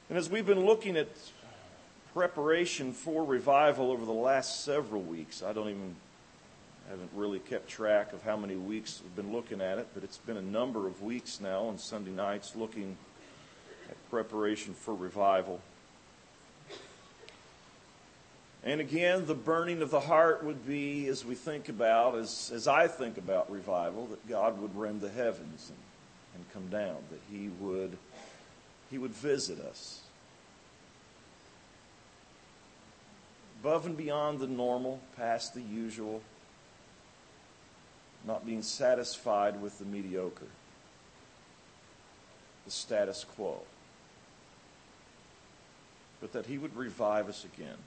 And as we've been looking at preparation for revival over the last several weeks, I haven't really kept track of how many weeks we've been looking at it, but it's been a number of weeks now on Sunday nights looking at preparation for revival. And again, the burning of the heart would be, as we think about, as I think about revival, that God would rend the heavens and come down, that He would visit us. Above and beyond the normal, past the usual, not being satisfied with the mediocre, the status quo, but that He would revive us again.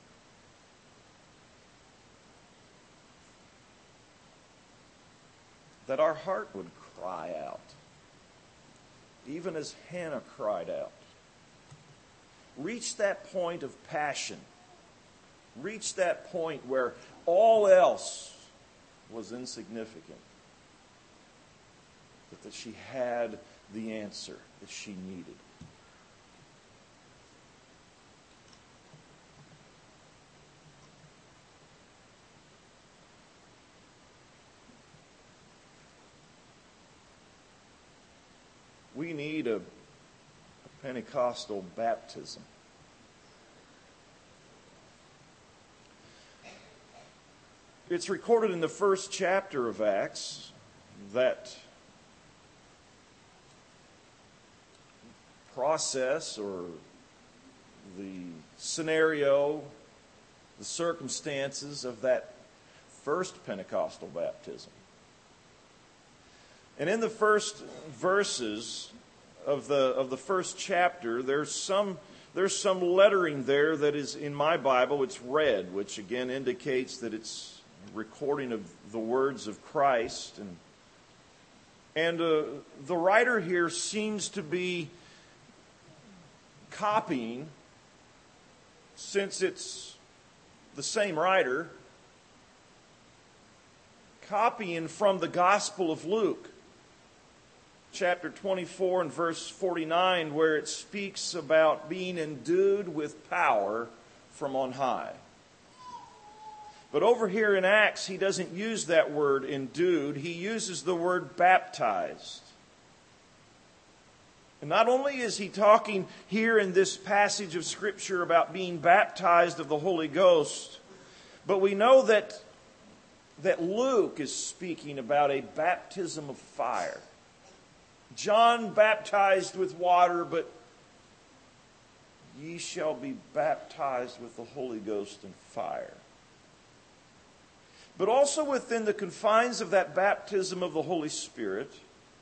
That our heart would cry out, even as Hannah cried out. Reach that point of passion. Reach that point where all else was insignificant. But that she had the answer that she needed. We need a Pentecostal baptism. It's recorded in the first chapter of Acts that process or the scenario, the circumstances of that first Pentecostal baptism. And in the first verses of the first chapter, there's some lettering there that is in my Bible. It's red, which again indicates that it's a recording of the words of Christ. And the writer here seems to be copying, since it's the same writer, copying from the Gospel of Luke. Chapter 24 and verse 49, where it speaks about being endued with power from on high. But over here in Acts, he doesn't use that word endued. He uses the word baptized. And not only is he talking here in this passage of Scripture about being baptized of the Holy Ghost, but we know that Luke is speaking about a baptism of fire. John baptized with water, but ye shall be baptized with the Holy Ghost and fire. But also within the confines of that baptism of the Holy Spirit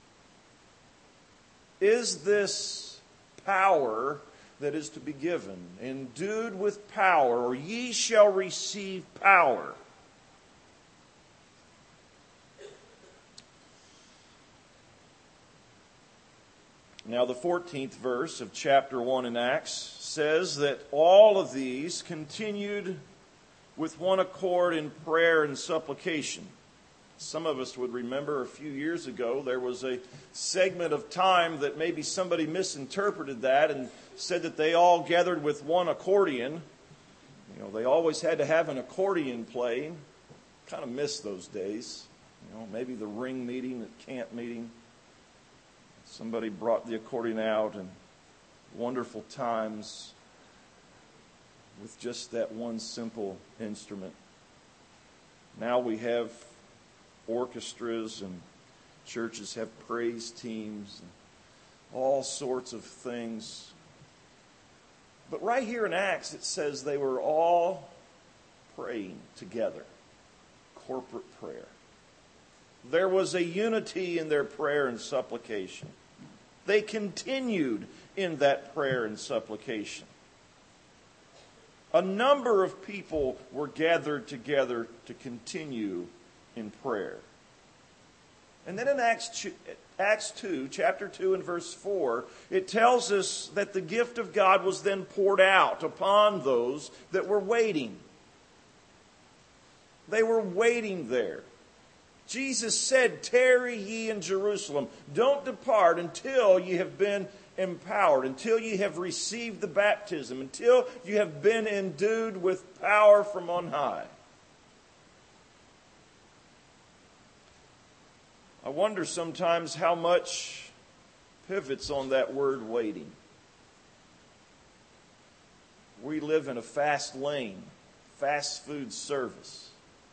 is this power that is to be given. Endued with power, or ye shall receive power. Now, the 14th verse of chapter 1 in Acts says that all of these continued with one accord in prayer and supplication. Some of us would remember a few years ago there was a segment of time that maybe somebody misinterpreted that and said that they all gathered with one accordion. You know, they always had to have an accordion playing. Kind of miss those days. You know, maybe the ring meeting at camp meeting. Somebody brought the accordion out, and wonderful times with just that one simple instrument. Now we have orchestras, and churches have praise teams and all sorts of things. But right here in Acts it says they were all praying together. Corporate prayer. There was a unity in their prayer and supplication. They continued in that prayer and supplication. A number of people were gathered together to continue in prayer. And then in Acts 2, chapter 2 and verse 4, it tells us that the gift of God was then poured out upon those that were waiting. They were waiting there. Jesus said, "Tarry ye in Jerusalem. Don't depart until ye have been empowered, until you have received the baptism, until you have been endued with power from on high. I wonder sometimes how much pivots on that word waiting. We live in a fast lane, fast food service.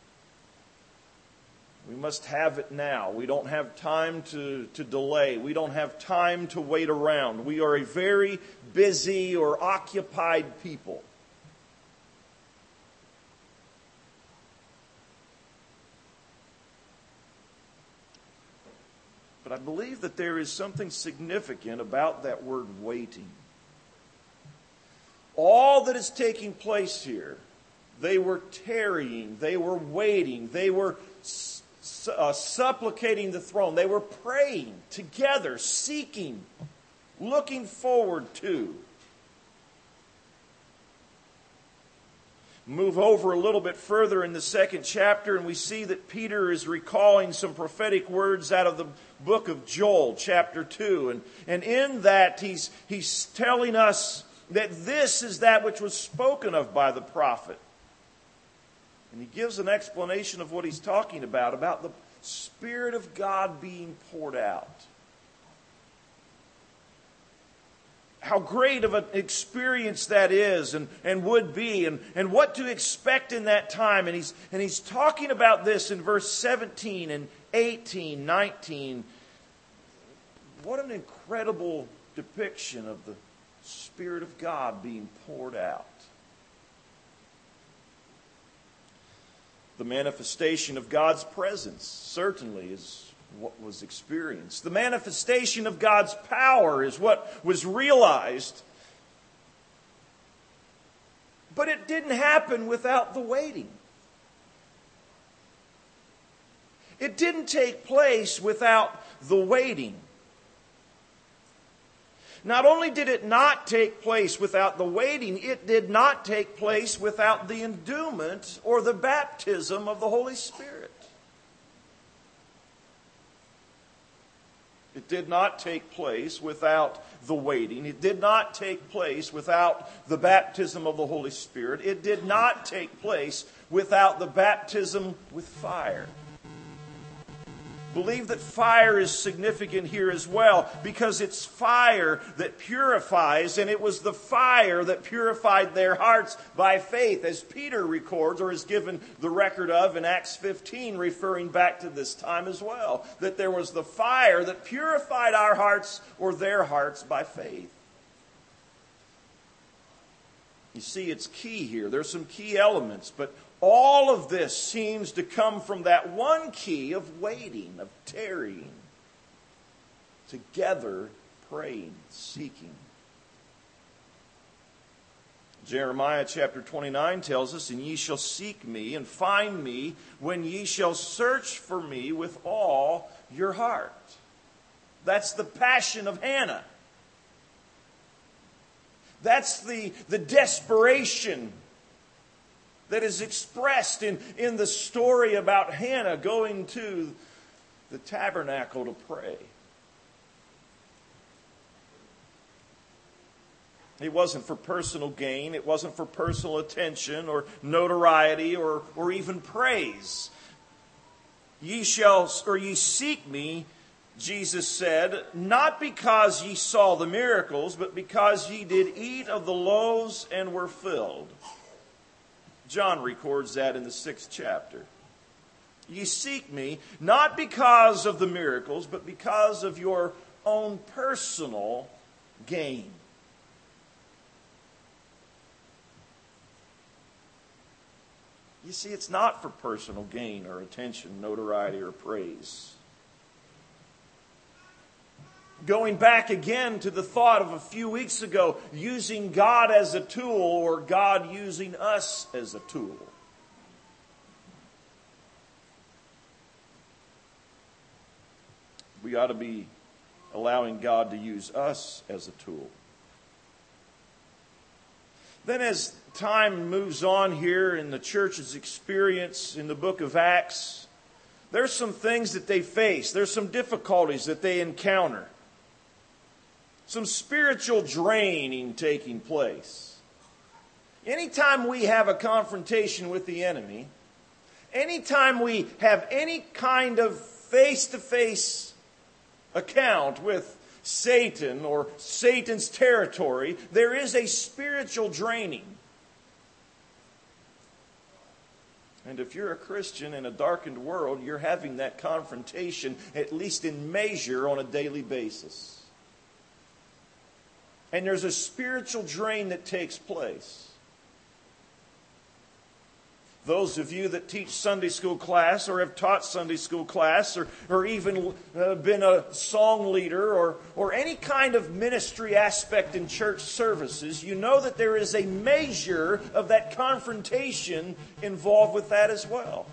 We must have it now. We don't have time to delay. We don't have time to wait around. We are a very busy or occupied people. But I believe that there is something significant about that word waiting. All that is taking place here, they were tarrying, they were waiting, they were supplicating the throne. They were praying together, seeking, looking forward to. Move over a little bit further in the second chapter, and we see that Peter is recalling some prophetic words out of the book of Joel, chapter 2. And in that, he's telling us that this is that which was spoken of by the prophet. And he gives an explanation of what he's talking about the Spirit of God being poured out. How great of an experience that is and would be, and what to expect in that time. And he's talking about this in verse 17 and 18, 19. What an incredible depiction of the Spirit of God being poured out. The manifestation of God's presence certainly is what was experienced. The manifestation of God's power is what was realized. But it didn't happen without the waiting. It didn't take place without the waiting. Not only did it not take place without the waiting, it did not take place without the endowment or the baptism of the Holy Spirit. It did not take place without the waiting. It did not take place without the baptism of the Holy Spirit. It did not take place without the baptism with fire. Believe that fire is significant here as well, because it's fire that purifies, and it was the fire that purified their hearts by faith, as Peter records or is given the record of in Acts 15, referring back to this time as well, that there was the fire that purified our hearts or their hearts by faith. You see, it's key here. There's some key elements, but all of this seems to come from that one key of waiting, of tarrying, together praying, seeking. Jeremiah chapter 29 tells us, "And ye shall seek me and find me when ye shall search for me with all your heart." That's the passion of Hannah. That's the desperation that is expressed in the story about Hannah going to the tabernacle to pray. It wasn't for personal gain. It wasn't for personal attention or notoriety or even praise. Ye seek me, Jesus said, not because ye saw the miracles, but because ye did eat of the loaves and were filled. John records that in the 6th chapter. Ye seek me not because of the miracles, but because of your own personal gain. You see, it's not for personal gain or attention, notoriety, or praise. Going back again to the thought of a few weeks ago, using God as a tool or God using us as a tool. We ought to be allowing God to use us as a tool. Then as time moves on here in the church's experience in the book of Acts, there's some things that they face. There's some difficulties that they encounter. some spiritual draining taking place. Anytime we have a confrontation with the enemy, anytime we have any kind of face-to-face account with Satan or Satan's territory, there is a spiritual draining. And if you're a Christian in a darkened world, you're having that confrontation, at least in measure, on a daily basis. And there's a spiritual drain that takes place. Those of you that teach Sunday school class or have taught Sunday school class or even been a song leader or any kind of ministry aspect in church services, you know that there is a measure of that confrontation involved with that as well.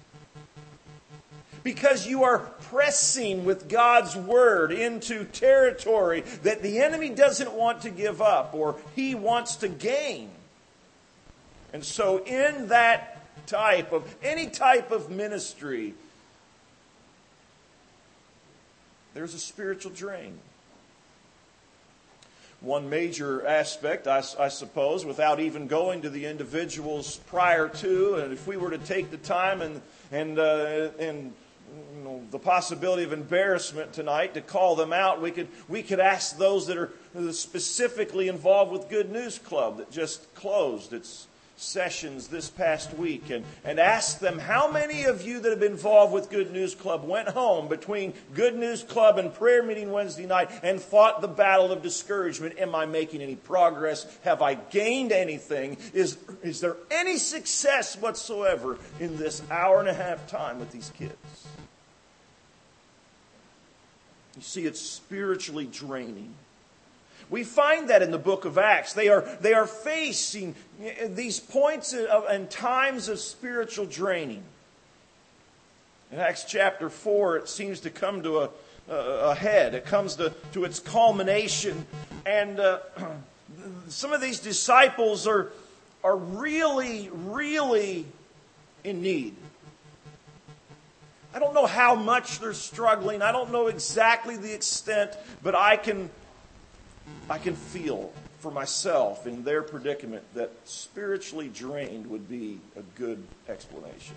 Because you are pressing with God's Word into territory that the enemy doesn't want to give up or he wants to gain. And so in that any type of ministry, there's a spiritual drain. One major aspect, I suppose, without even going to the individuals prior to, and if we were to take the time and the possibility of embarrassment tonight to call them out, we could ask those that are specifically involved with Good News Club that just closed its sessions this past week and ask them how many of you that have been involved with Good News Club went home between Good News Club and prayer meeting Wednesday night and fought the battle of discouragement. Am I making any progress? Have I gained anything? Is there any success whatsoever in this hour and a half time with these kids? You see, it's spiritually draining. We find that in the book of Acts. They are facing these points and times of spiritual draining. In Acts chapter 4, it seems to come to a head. It comes to its culmination. And some of these disciples are really, really in need. I don't know how much they're struggling. I don't know exactly the extent, but I can feel for myself in their predicament that spiritually drained would be a good explanation.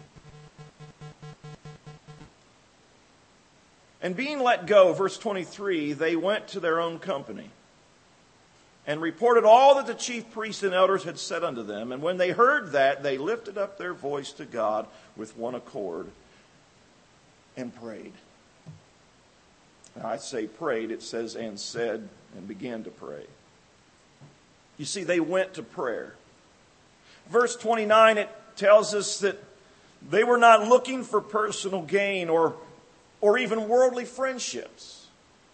And being let go, verse 23, they went to their own company and reported all that the chief priests and elders had said unto them. And when they heard that, they lifted up their voice to God with one accord and prayed. Now, I say prayed, it says and said and began to pray. You see, they went to prayer. Verse 29, it tells us that they were not looking for personal gain or even worldly friendships.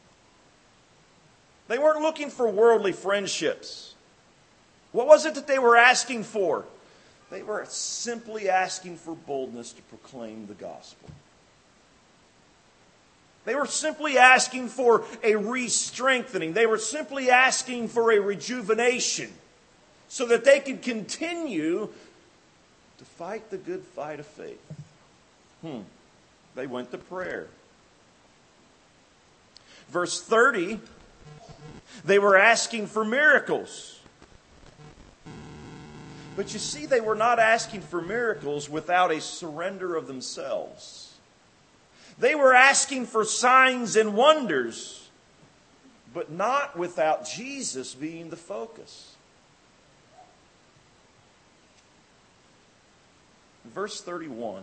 They weren't looking for worldly friendships. What was it that they were asking for? They were simply asking for boldness to proclaim the gospel. They were simply asking for a re-strengthening. They were simply asking for a rejuvenation so that they could continue to fight the good fight of faith. They went to prayer. Verse 30, they were asking for miracles. But you see, they were not asking for miracles without a surrender of themselves. They were asking for signs and wonders, but not without Jesus being the focus. Verse 31.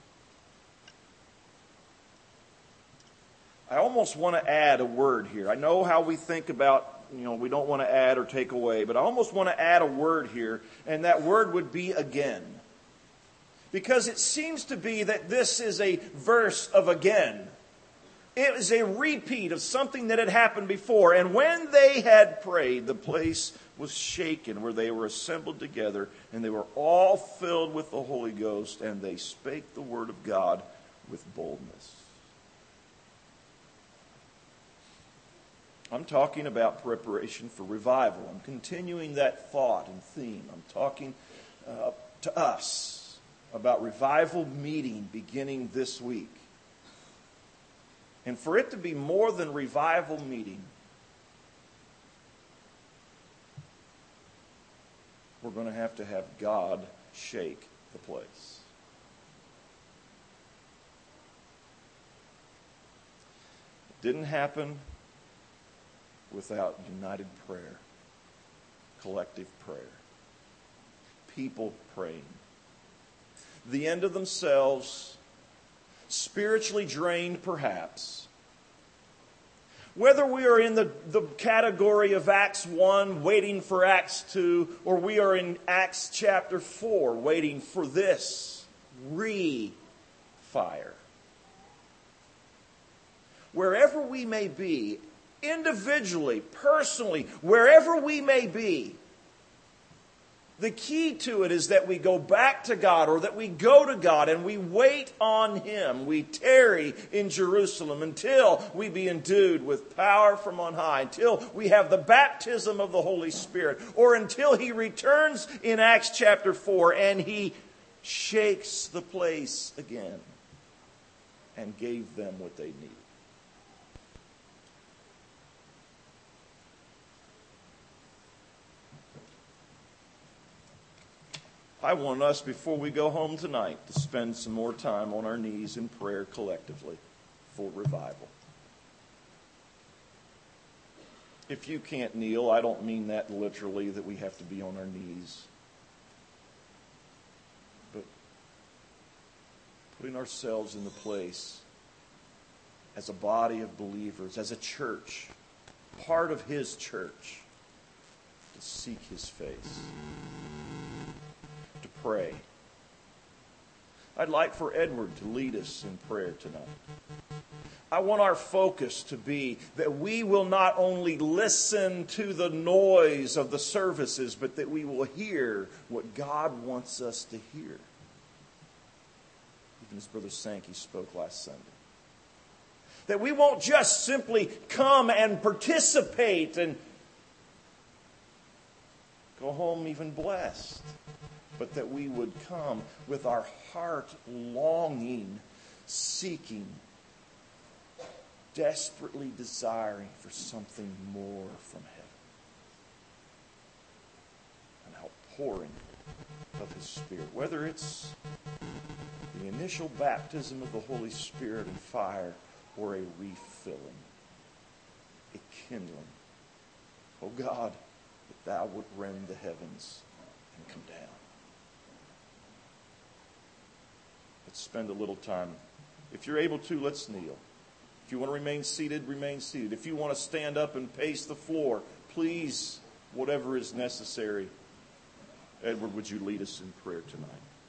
I almost want to add a word here. I know how we think about, we don't want to add or take away, but I almost want to add a word here, and that word would be again. Because it seems to be that this is a verse of again. It is a repeat of something that had happened before. And when they had prayed, the place was shaken where they were assembled together, and they were all filled with the Holy Ghost, and they spake the word of God with boldness. I'm talking about preparation for revival. I'm continuing that thought and theme. I'm talking to us about revival meeting beginning this week. And for it to be more than revival meeting, we're going to have God shake the place. It didn't happen without united prayer, collective prayer, people praying. The end of themselves, spiritually drained perhaps. Whether we are in the category of Acts 1, waiting for Acts 2, or we are in Acts chapter 4, waiting for this re-fire. Wherever we may be, individually, personally, wherever we may be, the key to it is that we go back to God, or that we go to God and we wait on Him. We tarry in Jerusalem until we be endued with power from on high, until we have the baptism of the Holy Spirit, or until He returns in Acts chapter 4 and He shakes the place again and gave them what they need. I want us, before we go home tonight, to spend some more time on our knees in prayer collectively for revival. If you can't kneel, I don't mean that literally, that we have to be on our knees. But putting ourselves in the place as a body of believers, as a church, part of His church, to seek His face. Pray. I'd like for Edward to lead us in prayer tonight. I want our focus to be that we will not only listen to the noise of the services, but that we will hear what God wants us to hear. Even as Brother Sankey spoke last Sunday. That we won't just simply come and participate and go home even blessed, but that we would come with our heart longing, seeking, desperately desiring for something more from heaven. An outpouring of His Spirit. Whether it's the initial baptism of the Holy Spirit and fire, or a refilling, a kindling. Oh God, that Thou would rend the heavens and come down. Let's spend a little time. If you're able to, let's kneel. If you want to remain seated, remain seated. If you want to stand up and pace the floor, please, whatever is necessary. Edward, would you lead us in prayer tonight?